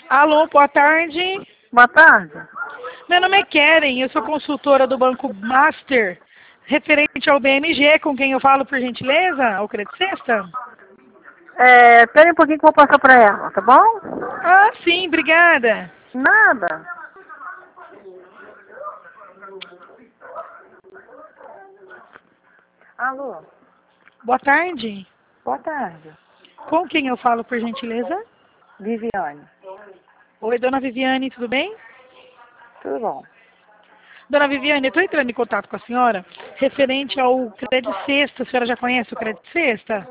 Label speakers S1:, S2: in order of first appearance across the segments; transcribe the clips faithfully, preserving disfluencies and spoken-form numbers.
S1: Alô, boa tarde.
S2: Boa tarde.
S1: Meu nome é Keren, eu sou consultora do Banco Master, referente ao B M G, com quem eu falo, por gentileza, ao Credit Sexta.
S2: É, espere um pouquinho que eu vou passar para ela, tá bom?
S1: Ah, sim, obrigada.
S2: Nada. Alô,
S1: Boa tarde.
S2: boa tarde.
S1: Com quem eu falo, por gentileza?
S2: Viviane,
S1: Oi, dona Viviane, tudo bem?
S2: tudo bom?
S1: Dona Viviane, eu estou entrando em contato com a senhora referente ao Credit Sexta. A senhora já conhece o Credit Sexta?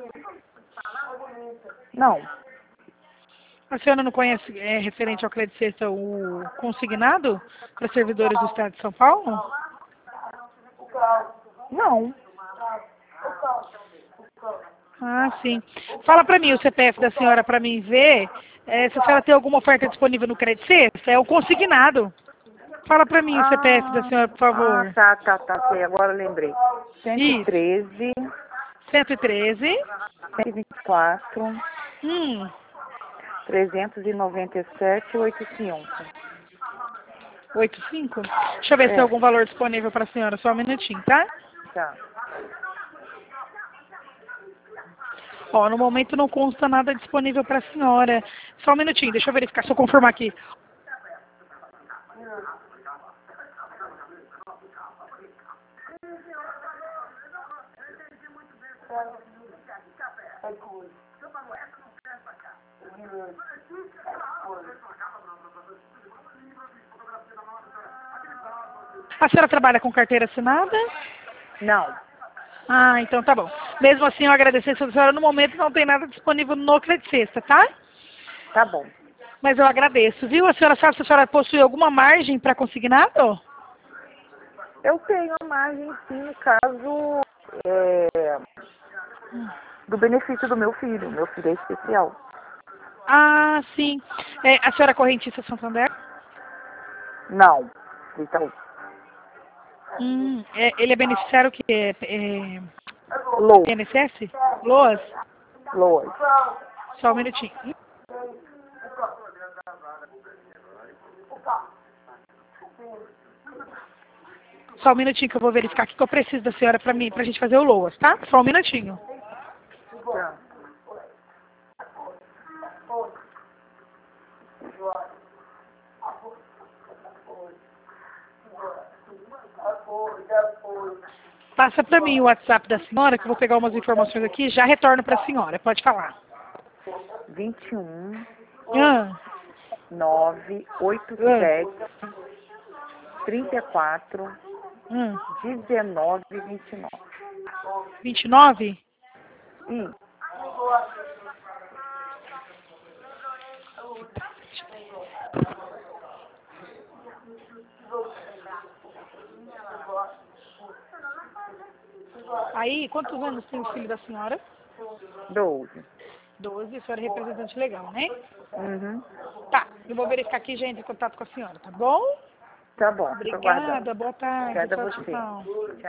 S2: Não,
S1: A senhora não conhece, é, referente ao Credit Sexta, o consignado para servidores do Estado de São Paulo?
S2: não.
S1: Ah, sim. Fala para mim o C P F da senhora para mim ver é, se a senhora tem alguma oferta disponível no Credit Sexta. É o consignado. Fala para mim o C P F da
S2: Ah,
S1: senhora, por
S2: ah,
S1: favor.
S2: tá, tá, tá, sei, agora eu lembrei. cento e
S1: Isso.
S2: treze,
S1: cento e treze.
S2: cento e vinte e quatro,
S1: Hum.
S2: trezentos e noventa e sete, oitenta e cinco.
S1: oitenta e cinco? Deixa eu ver se tem
S2: É,
S1: algum valor disponível para a senhora. Só um minutinho, tá?
S2: tá.
S1: Ó, no momento não consta nada disponível para a senhora. Só um minutinho, deixa eu verificar, deixa eu confirmar aqui. A senhora trabalha com carteira assinada?
S2: Não,
S1: Ah, então tá bom. Mesmo assim, eu agradecer a senhora. No momento não tem nada disponível no Credit Sexta, tá?
S2: tá bom.
S1: Mas eu agradeço, viu? A senhora sabe se a senhora possui alguma margem para consignado?
S2: Eu tenho a margem, sim, no caso é, do benefício do meu filho. Meu filho é especial.
S1: Ah, sim. É, a senhora é correntista Santander?
S2: Não, então,
S1: Hum, é, ele é beneficiário que é, é
S2: Low,
S1: I N S S? Loas?
S2: Loas.
S1: Só um minutinho. Só um minutinho que eu vou verificar o que eu preciso da senhora para mim, pra gente fazer o Loas, tá? Só um minutinho.
S2: Tá.
S1: Passa para mim o WhatsApp da senhora, que eu vou pegar umas informações aqui e já retorno para a senhora. Pode falar.
S2: vinte e um,
S1: Ah,
S2: nove, oito
S1: ah,
S2: sete, trinta e quatro,
S1: ah.
S2: dezenove, vinte e nove.
S1: vinte e nove?
S2: Hum,
S1: Aí, quantos anos tem o filho da senhora?
S2: doze.
S1: Doze. A senhora é representante legal, né?
S2: Uhum.
S1: Tá, eu vou verificar aqui e já entro em contato com a senhora, tá bom?
S2: Tá bom, tô aguardando.
S1: Obrigada, boa tarde,
S2: Obrigada a
S1: tchau,
S2: você.
S1: tchau.